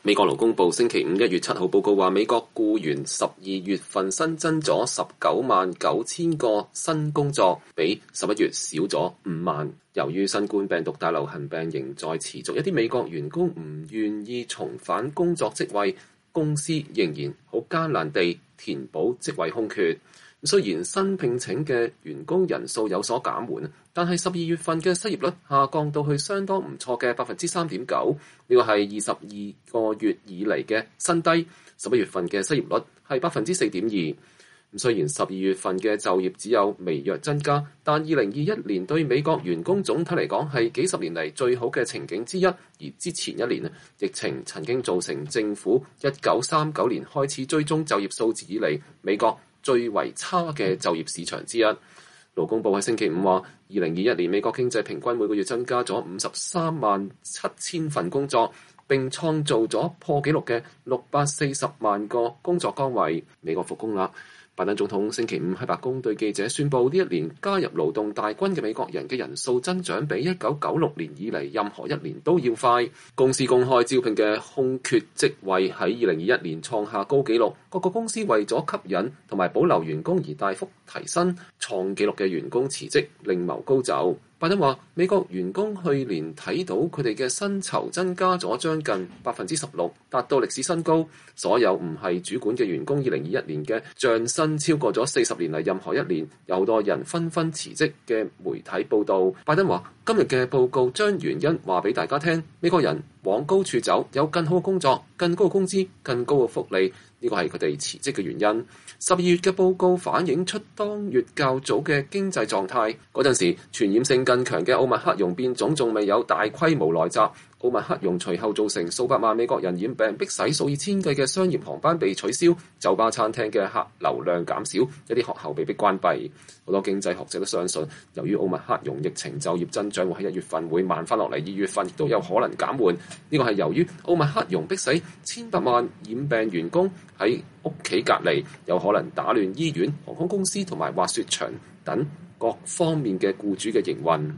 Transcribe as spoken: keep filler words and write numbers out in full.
美國勞工部星期五一月七號報告話，美國僱員十二月份新增咗十九萬九千個新工作，比十一月少咗五萬。由於新冠病毒大流行病仍在持續，一啲美國員工唔願意重返工作職位，公司仍然好艱難地填補職位空缺。雖然新聘請嘅員工人數有所減緩，但係十二月份嘅失業率下降到去相當唔錯嘅百分之三點九，呢個係二十二個月以嚟嘅新低。十一月份嘅失業率係百分之四點二。雖然十二月份嘅就業只有微弱增加，但二零二一年對美國員工總體嚟講係幾十年嚟最好嘅情景之一。而之前一年疫情曾經造成政府一九三九年開始追蹤就業數字以嚟美國最為差嘅就業市場之一。勞工部喺星期五話，二零二一年美國經濟平均每個月增加咗五十三萬七千份工作，並創造咗破紀錄嘅六百四十萬個工作崗位。美國復工啦！拜登總統星期五喺白宮對記者宣布，呢一年加入勞動大軍嘅美國人嘅人數增長比一九九六年以嚟任何一年都要快。公司公開招聘嘅空缺職位喺二零二一年創下高紀錄，各個公司為咗吸引同埋保留員工而大幅提薪，創紀錄嘅員工辭職另謀高就。拜登話，美國員工去年睇到佢哋嘅薪酬增加咗將近百分之十六，達到歷史新高。所有唔係主管嘅員工，二零二一年嘅漲薪超過咗四十年嚟任何一年，有好多人紛紛辭職嘅媒體報導。拜登話，今日嘅報告將原因話俾大家聽，美國人往高處走，有更好嘅工作、更高嘅工資、更高嘅福利，呢個係佢哋辭職嘅原因。十二月嘅報告反映出當月較早嘅經濟狀態，嗰陣時傳染性更強嘅奧密克戎變種仲未有大規模來襲。奧密克戎隨後造成數百萬美國人染病，迫使數以千計嘅商業航班被取消，酒吧餐廳嘅客流量減少，一啲學校被迫關閉。好多經濟學者都相信，由於奧密克戎疫情，就業增長會喺一月份會慢翻落嚟，二月份亦都有可能減緩。呢個係由於奧密克戎迫使千百萬染病員工喺屋企隔離，有可能打亂醫院、航空公司同埋滑雪場等各方面嘅僱主嘅營運。